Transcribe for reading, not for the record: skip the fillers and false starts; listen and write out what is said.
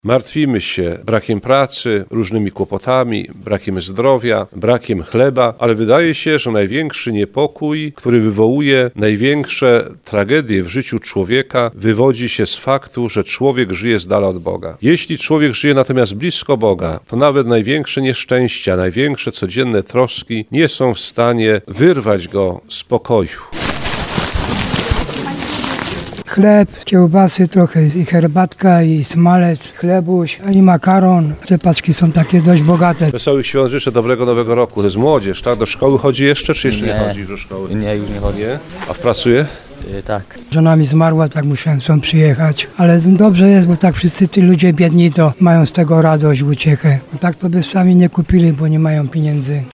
Martwimy się brakiem pracy, różnymi kłopotami, brakiem zdrowia, brakiem chleba, ale wydaje się, że największy niepokój, który wywołuje największe tragedie w życiu człowieka, wywodzi się z faktu, że człowiek żyje z dala od Boga. Jeśli człowiek żyje natomiast blisko Boga, to nawet największe nieszczęścia, największe codzienne troski nie są w stanie wyrwać go z pokoju. Chleb, kiełbasy trochę i herbatka i smalec, chlebuś, a i makaron. Te paczki są takie dość bogate. Wesołych świąt życzę, dobrego nowego roku. To jest młodzież, tak? Do szkoły chodzi jeszcze, czy jeszcze nie chodzi już do szkoły? Nie, już nie chodzi. Nie? A pracuje? Tak. Żona mi zmarła, tak musiałem stąd przyjechać. Ale dobrze jest, bo tak wszyscy ci ludzie biedni to mają z tego radość, uciechę. Tak to by sami nie kupili, bo nie mają pieniędzy.